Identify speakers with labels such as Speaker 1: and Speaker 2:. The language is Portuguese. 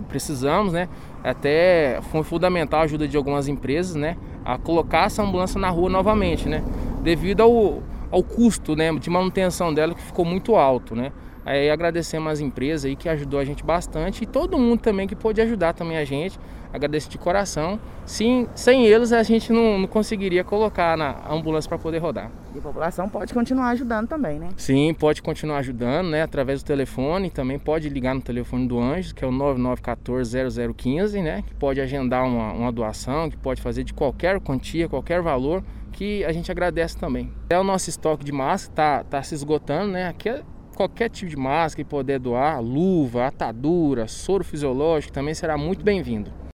Speaker 1: precisamos, né? Até foi fundamental a ajuda de algumas empresas, né? A colocar essa ambulância na rua novamente, né? Devido ao custo, né, de manutenção dela, que ficou muito alto, né? Aí agradecemos as empresas aí que ajudou a gente bastante e todo mundo também que pôde ajudar também a gente. Agradeço de coração. Sim, sem eles a gente não conseguiria colocar na ambulância para poder rodar.
Speaker 2: E a população pode continuar ajudando também, né?
Speaker 1: Sim, pode continuar ajudando, né, através do telefone. Também pode ligar no telefone do Anjos, que é o 9914-0015, né? Que pode agendar uma doação, que pode fazer de qualquer quantia, qualquer valor, que a gente agradece também. O nosso estoque de máscara tá se esgotando, né? Aqui qualquer tipo de máscara que puder doar, luva, atadura, soro fisiológico, também será muito bem-vindo.